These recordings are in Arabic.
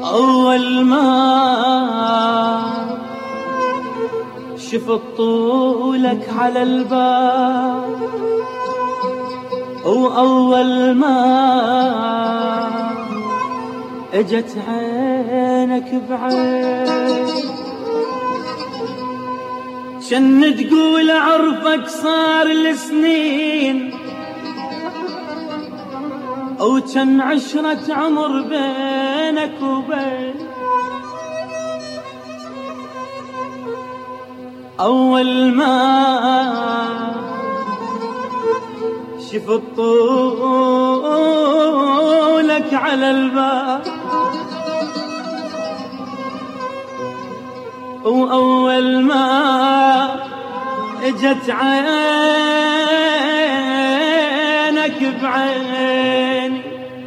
أول ما شفت طولك على الباب، وأول ما اجت عينك بعين، شن تقول عرفك صار لسنين، وكان عشرة عمر بينك وبين. أول ما شفت طولك على الباب، وأول ما اجت عينك بعيني،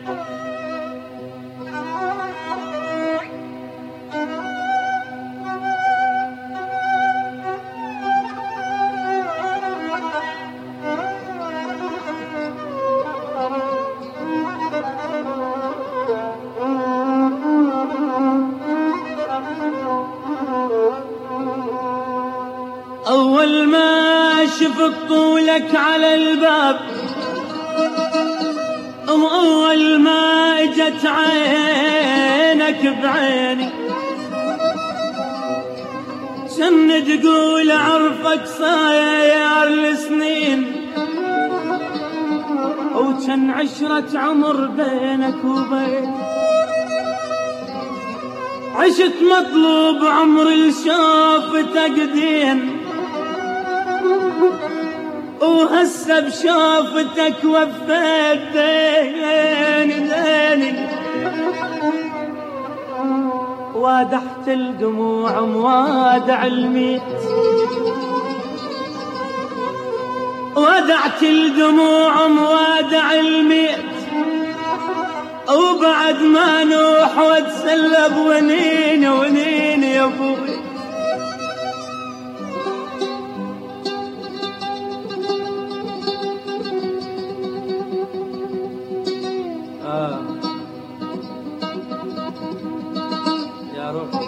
أول ما شفت طولك على الباب، وأول ما اجت عينك بعيني، شن تقول عرفك صاير لسنين، وكان عشرة عمر بينك وبين. عشت مطلوب عمر الشافتك دين، وهسه بشافتك وفيت ديني، وادحت الدموع موادع الميت، ودعت الدموع موادع الميت، وبعد ما نوح واتسلب ونين ونين يا ابوي. يا روحي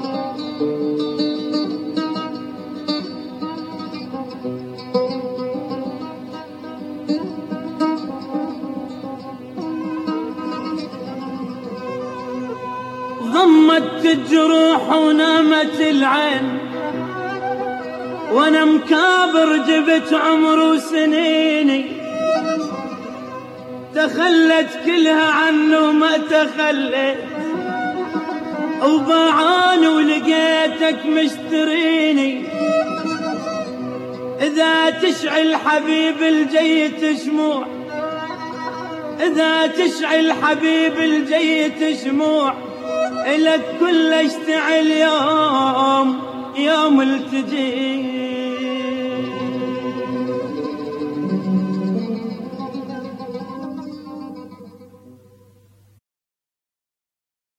ضمت الجروح ونامت العين، وانا مكابر جبت عمر وسنيني، تخلت كلها عنه ما تخليت، وباعاني ولقيتك مشتريني. إذا تشعل حبيب الجيت شموع، إذا تشعل حبيب الجيت شموع، إلك كل اشتعل يوم يوم التجي.